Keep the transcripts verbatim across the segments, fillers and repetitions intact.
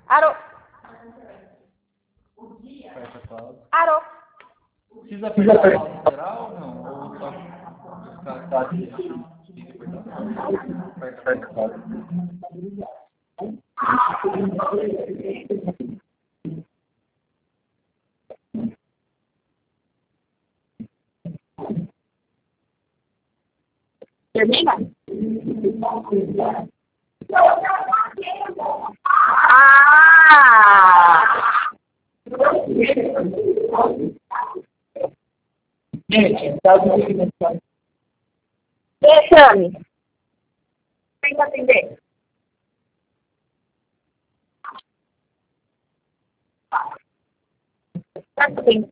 Arô. Fecha quadro. Arô. Precisa apertar a lateral ou não? Ou só ficar aqui? Fecha quadro. Termina? Ah! Gente, tá bom. Exame. Tenta atender. Quanto tempo?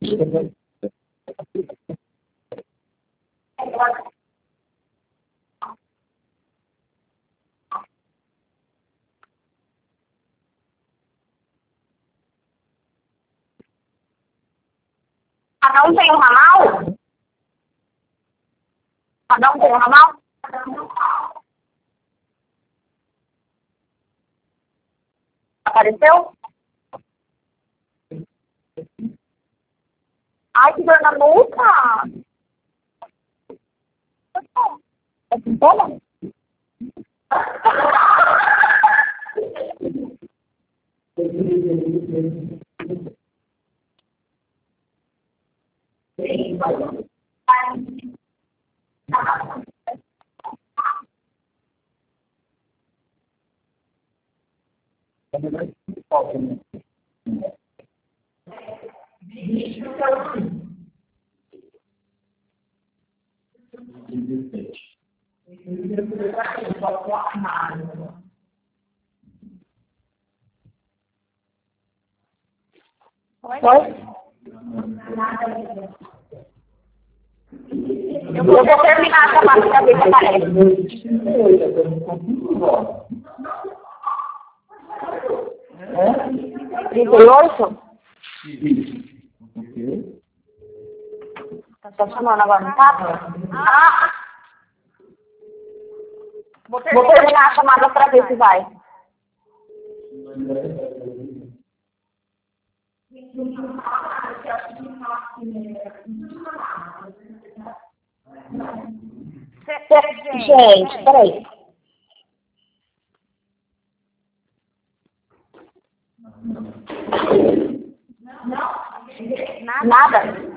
Cada um tem um ramal? Cada um tem um ramal? Apareceu? Ai, que dor na nuca! É sintoma? Oi? Eu vou terminar a chamada pra ver se aparece. trinta e oito? Tá chamando agora, não tá? Ah! Vou terminar a chamada pra ver se vai. Gente, peraí. Nada?